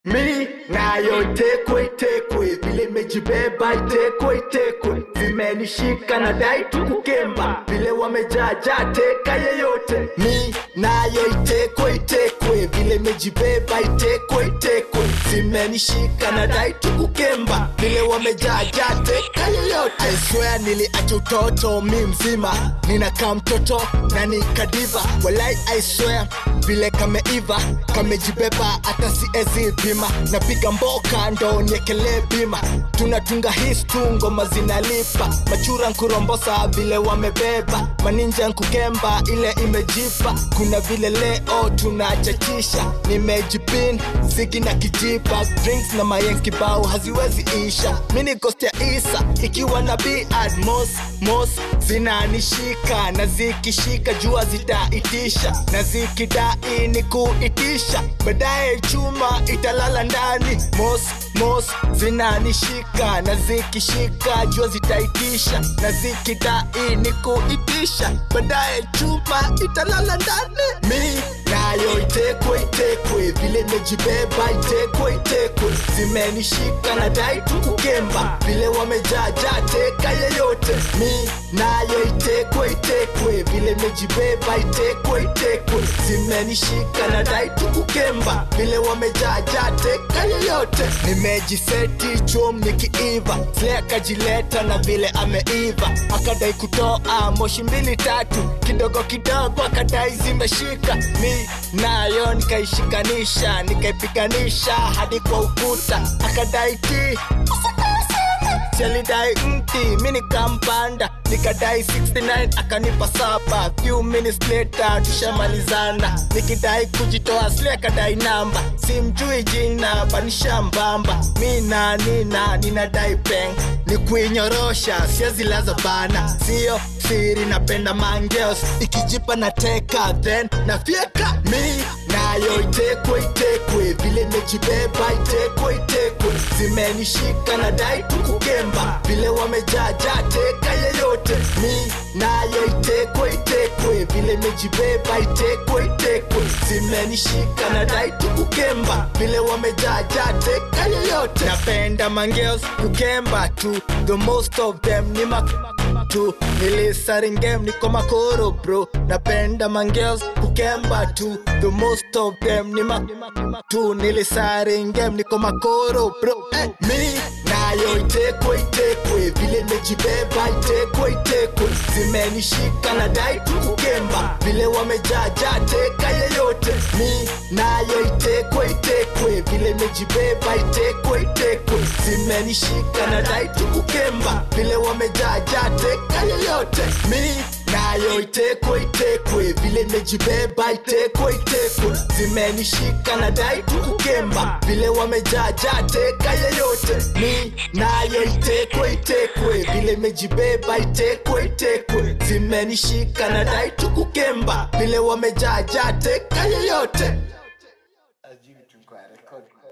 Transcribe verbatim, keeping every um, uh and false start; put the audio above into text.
Mi nayo itekwe itekwe, vile mejibeba itekwe itekwe, zimenishika na dai tukukemba, vile wamejaja teka yeyote. Mi nayo itekwe itekwe, vile mejibeba itekwe itekwe, zimenishika na dai tukukemba, vile wamejaja teka yeyote. I swear niliacha utoto mi mzima, ninakaa mtoto na nikadiva. Walai I swear vile kameiva, kamejibeba hata siezi pima. Napiga mboka ndo niekele bima, tunatunga histu ngoma zinalipa. Machura nkurombosa vile wamebeba, maninja nkukemba ile imejipa. Kuna vile leo tunachachisha, nimejipin zigi na kijipa. Drinks na mayenki bao haziwezi isha, mini ghost ya Isa ikiwa na biad. Mos, mos zinanishika, na zikishika jua zitaitisha, na zikidai ni kuitisha, baadaye chuma italala ndani. Mos, mos zinanishika, na zikishika jua zitaitisha, na zikidai ni kuitisha, baadaye chuma italala ndani. Mi nayo itekwe itekwe, vile mejibeba itekwe itekwe, zimenishika na dai tukukemba, vile wamejaja teka yeyote. Mi nayo itekwe itekwe, vile mejibeba itekwe itekwe, zimenishika na dai tukukemba, vile wamejaja teka yeyote. Nimejiseti chum nikiiva, Slayer kajileta na vile ameiva, akadai kutoa moshi mbili tatu, kidogo kidogo akadai zimeshika. Mi nayo nikaishikanisha, nikaipiganisha hadi kwa ukuta, akadai ti Chalidai mti, mini kampanda, nikadai sixty nine, akanipa saba. Few minutes later, tushamalizana, nikidai kujitoa, Slayer kadai namba. Simjui jina, banisha mbamba. Mina, nina, ninadai peng, ni kuinyorosha, siezi laza bana. Sio siri napenda mangeos, ikijipa na teka, then na fieka. Mi nayo itekwe itekwe, vile mejibeba itekwe itekwe, zimenishika na dai tukukemba, vile wamejaja teka yeyote. Mi nayo itekwe itekwe, vile mejibeba itekwe itekwe, zimenishika na dai tukukemba, vile wamejaja teka yeyote. Napenda mangeos kukemba tu, the most of them ni mak tu, nilisaringem niko makoro bro. Napenda mangeos kukemba tu, the most of them ni mak tu, nilisaringem niko makoro bro. Eh, mi nayo itekwe itekwe, vile mejibeba itekwe itekwe, zimenishika na dai tukukemba, vile wamejaja teka yeyote. Mi nayo itekwe itekwe, vile mejibeba itekwe itekwe, zimenishika na dai tukukemba, vile wamejaja teka yeyote. Mi nayo itekwe itekwe, vile mejibeba itekwe itekwe, zimenishika na dai tukukemba, vile wamejaja teka yeyote. Mi nayo itekwe itekwe, vile mejibeba itekwe itekwe, zimenishika na dai tukukemba, vile wamejaja teka yeyote.